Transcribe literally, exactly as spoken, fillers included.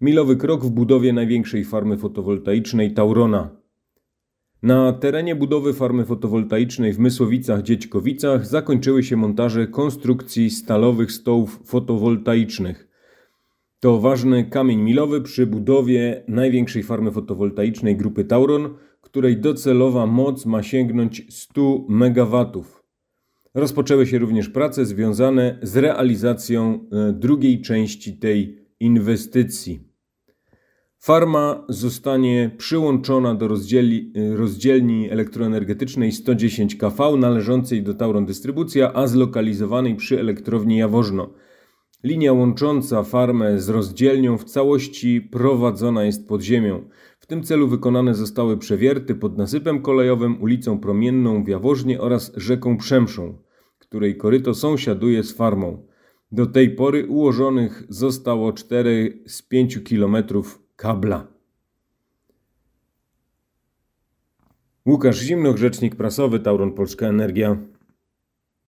Milowy krok w budowie największej farmy fotowoltaicznej Taurona. Na terenie budowy farmy fotowoltaicznej w Mysłowicach-Dziećkowicach zakończyły się montaże konstrukcji stalowych stołów fotowoltaicznych. To ważny kamień milowy przy budowie największej farmy fotowoltaicznej grupy Tauron, której docelowa moc ma sięgnąć stu megawatów. Rozpoczęły się również prace związane z realizacją drugiej części tej inwestycji. Farma zostanie przyłączona do rozdzieli, rozdzielni elektroenergetycznej sto dziesięć kV należącej do Tauron Dystrybucja, a zlokalizowanej przy elektrowni Jaworzno. Linia łącząca farmę z rozdzielnią w całości prowadzona jest pod ziemią. W tym celu wykonane zostały przewierty pod nasypem kolejowym, ulicą Promienną w Jaworznie oraz rzeką Przemszą, której koryto sąsiaduje z farmą. Do tej pory ułożonych zostało cztery z pięciu kilometrów kabla. Łukasz Zimnoch, rzecznik prasowy Tauron Polska Energia.